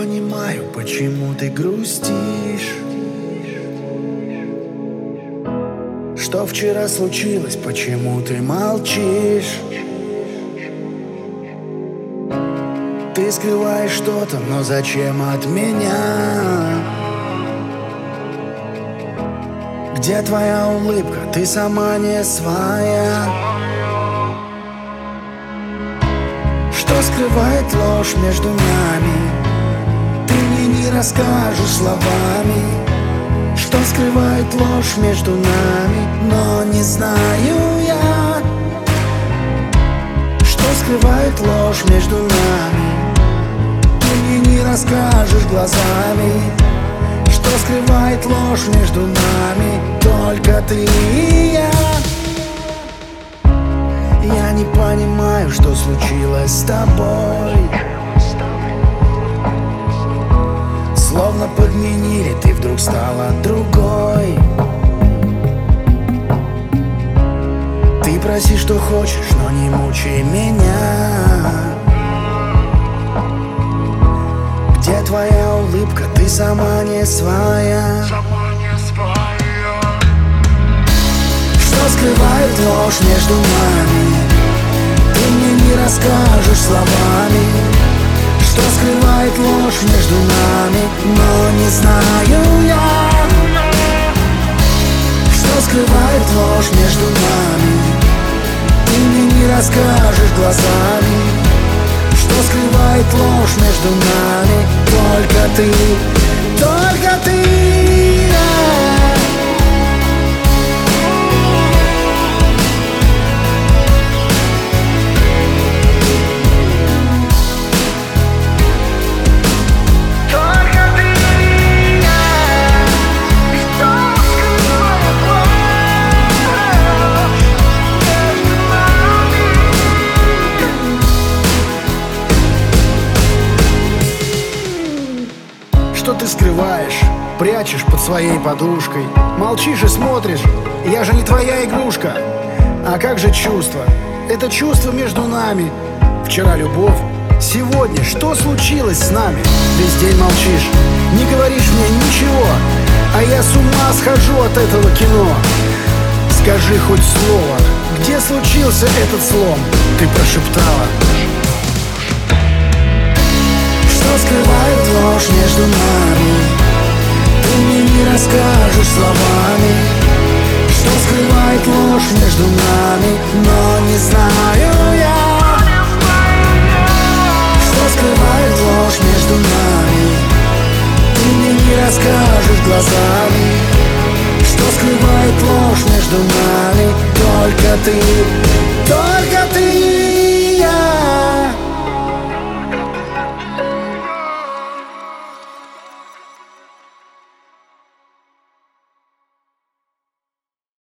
понимаю, почему ты грустишь. Что вчера случилось, почему ты молчишь? Ты скрываешь что-то, но зачем от меня? Где твоя улыбка? Ты сама не своя. Что скрывает ложь между нами? Ты мне не расскажешь словами. Что скрывает ложь между нами? Но не знаю я. Что скрывает ложь между нами? Ты мне не расскажешь глазами. Что скрывает ложь между нами? Только ты и я. Я не понимаю, что случилось с тобой. Словно подменили, ты вдруг стала другой. Ты проси, что хочешь, но не мучай меня. Где твоя улыбка? Ты сама не своя. Что скрывает ложь между нами? Ты мне не расскажешь словами. Что скрывает ложь между нами? Но не знаю я. Что скрывает ложь между нами? Ты мне не расскажешь глазами. Что скрывает ложь между нами? Только ты, только ты. Что ты скрываешь, прячешь под своей подушкой? Молчишь и смотришь, я же не твоя игрушка. А как же чувство? Это чувство между нами. Вчера любовь, сегодня что случилось с нами? Весь день молчишь, не говоришь мне ничего. А я с ума схожу от этого кино. Скажи хоть слово, где случился этот слом? Ты прошептала. Что скрывает ложь между нами? Ты мне не расскажешь словами. Что скрывает ложь между нами? Но не знаю я. Что скрывает ложь между нами? Ты мне не расскажешь глазами. Что скрывает ложь между нами? Только ты, только ты.